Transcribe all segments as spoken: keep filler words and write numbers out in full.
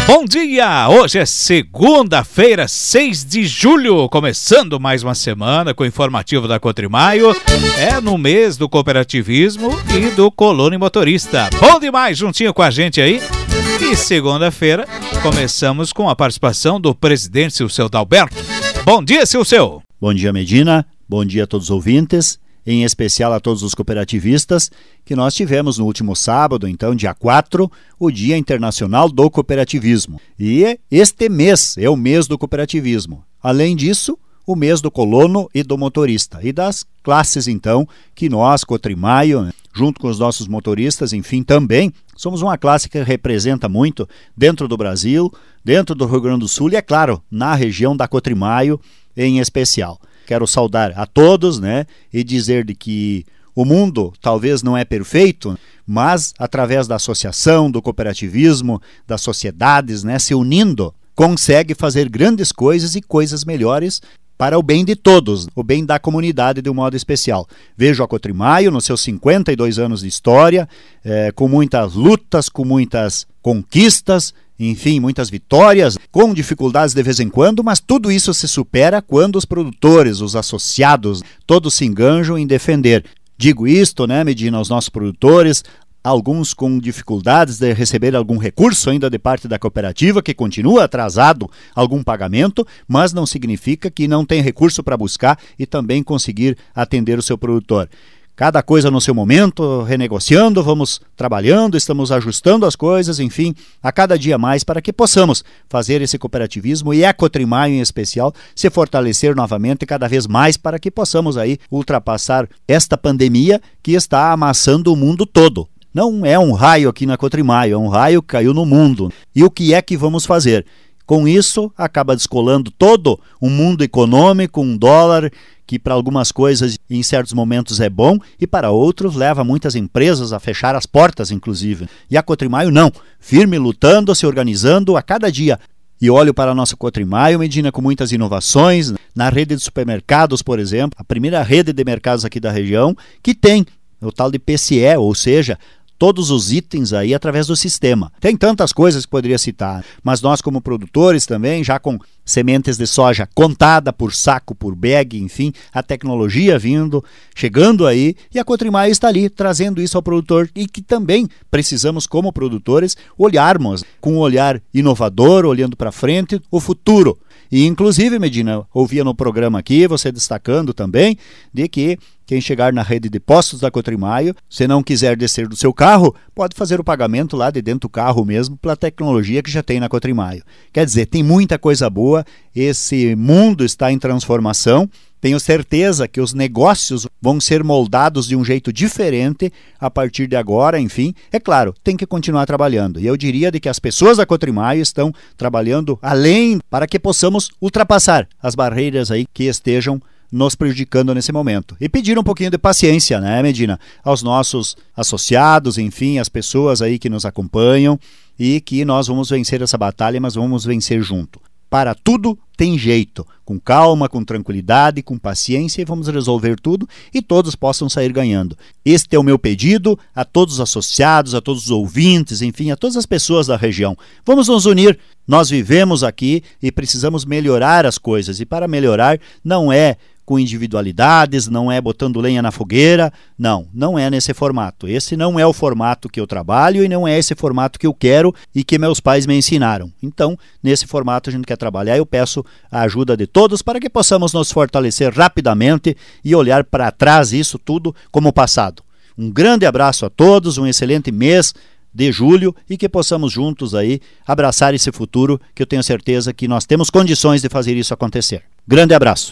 Bom dia! Hoje é segunda-feira, seis de julho, começando mais uma semana com o informativo da Cotrimaio. É no mês do cooperativismo e do Colônia Motorista. Bom demais, juntinho com a gente aí. E segunda-feira começamos com a participação do presidente Silceu Dalberto. Bom dia, Silceu! Bom dia, Medina. Bom dia a todos os ouvintes, em especial a todos os cooperativistas, que nós tivemos no último sábado, então, dia quatro, o Dia Internacional do Cooperativismo. E este mês é o mês do cooperativismo. Além disso, o mês do colono e do motorista. E das classes, então, que nós, Cotrimaio, junto com os nossos motoristas, enfim, também, somos uma classe que representa muito dentro do Brasil, dentro do Rio Grande do Sul e, é claro, na região da Cotrimaio em especial. Quero saudar a todos, né, e dizer de que o mundo talvez não é perfeito, mas através da associação, do cooperativismo, das sociedades, né, se unindo, consegue fazer grandes coisas e coisas melhores para o bem de todos, o bem da comunidade de um modo especial. Vejo a Cotrimaio nos seus cinquenta e dois anos de história, eh, com muitas lutas, com muitas conquistas, enfim, muitas vitórias, com dificuldades de vez em quando, mas tudo isso se supera quando os produtores, os associados, todos se enganjam em defender. Digo isto, né, Medina, aos nossos produtores, alguns com dificuldades de receber algum recurso ainda de parte da cooperativa, que continua atrasado algum pagamento, mas não significa que não tem recurso para buscar e também conseguir atender o seu produtor. Cada coisa no seu momento, renegociando, vamos trabalhando, estamos ajustando as coisas, enfim, a cada dia mais para que possamos fazer esse cooperativismo e a Cotrimaio em especial se fortalecer novamente cada vez mais para que possamos aí ultrapassar esta pandemia que está amassando o mundo todo. Não é um raio aqui na Cotrimaio, é um raio que caiu no mundo. E o que é que vamos fazer? Com isso, acaba descolando todo o mundo econômico, um dólar que para algumas coisas em certos momentos é bom e para outros leva muitas empresas a fechar as portas, inclusive. E a Cotrimaio não, firme, lutando, se organizando a cada dia. E olho para a nossa Cotrimaio, Medina, com muitas inovações, na rede de supermercados, por exemplo, a primeira rede de mercados aqui da região, que tem o tal de P C E, ou seja, todos os itens aí através do sistema. Tem tantas coisas que poderia citar, mas nós como produtores também, já com sementes de soja contada por saco, por bag, enfim, a tecnologia vindo, chegando aí, e a Cotrimaio está ali trazendo isso ao produtor e que também precisamos como produtores olharmos com um olhar inovador, olhando para frente, o futuro. E inclusive, Medina, ouvia no programa aqui, você destacando também, de que quem chegar na rede de postos da Cotrimaio, se não quiser descer do seu carro, pode fazer o pagamento lá de dentro do carro mesmo, pela tecnologia que já tem na Cotrimaio. Quer dizer, tem muita coisa boa, esse mundo está em transformação, tenho certeza que os negócios vão ser moldados de um jeito diferente a partir de agora, enfim. É claro, tem que continuar trabalhando. E eu diria de que as pessoas da Cotrimaio estão trabalhando além para que possamos ultrapassar as barreiras aí que estejam nos prejudicando nesse momento. E pedir um pouquinho de paciência, né, Medina, aos nossos associados, enfim, as pessoas aí que nos acompanham e que nós vamos vencer essa batalha, mas vamos vencer junto. Para tudo tem jeito, com calma, com tranquilidade, com paciência e vamos resolver tudo e todos possam sair ganhando. Este é o meu pedido a todos os associados, a todos os ouvintes, enfim, a todas as pessoas da região. Vamos nos unir, nós vivemos aqui e precisamos melhorar as coisas e para melhorar não é com individualidades, não é botando lenha na fogueira, não, não é nesse formato. Esse não é o formato que eu trabalho e não é esse formato que eu quero e que meus pais me ensinaram. Então, nesse formato a gente quer trabalhar, eu peço a ajuda de todos para que possamos nos fortalecer rapidamente e olhar para trás isso tudo como passado. Um grande abraço a todos, um excelente mês de julho e que possamos juntos aí abraçar esse futuro que eu tenho certeza que nós temos condições de fazer isso acontecer. Grande abraço.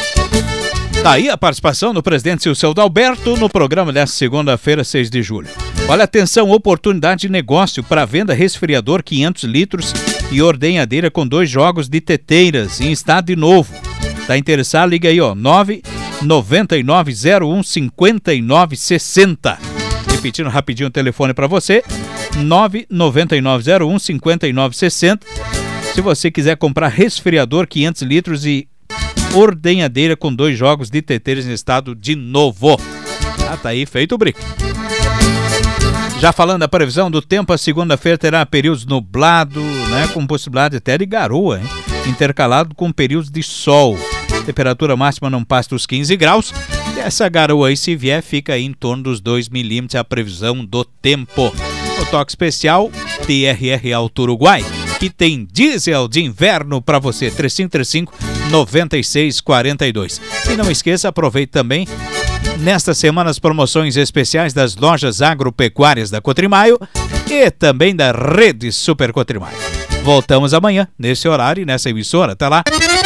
Tá aí a participação do presidente Silceu Dalberto no programa desta segunda-feira, seis de julho. Olha, atenção, oportunidade de negócio para venda resfriador quinhentos litros e ordenhadeira com dois jogos de teteiras em estado de novo. Tá interessado? Liga aí, ó, nove nove nove zero um cinco nove seis zero. Repetindo rapidinho o telefone para você, nove nove nove zero um cinco nove seis zero. Se você quiser comprar resfriador quinhentos litros e ordenhadeira com dois jogos de teteiras em estado de novo. Ah, tá aí feito o brick. Já falando da previsão do tempo, a segunda-feira terá períodos nublados, né, com possibilidade até de garoa, hein, intercalado com períodos de sol. Temperatura máxima não passa dos quinze graus. E essa garoa aí, se vier, fica aí em torno dos dois milímetros, a previsão do tempo. O toque especial, T R R Auto Uruguai, que tem diesel de inverno para você, três cinco três cinco, nove seis quatro dois. E não esqueça, aproveite também nesta semana as promoções especiais das lojas agropecuárias da Cotrimaio e também da Rede Super Cotrimaio. Voltamos amanhã, nesse horário e nessa emissora. Até lá!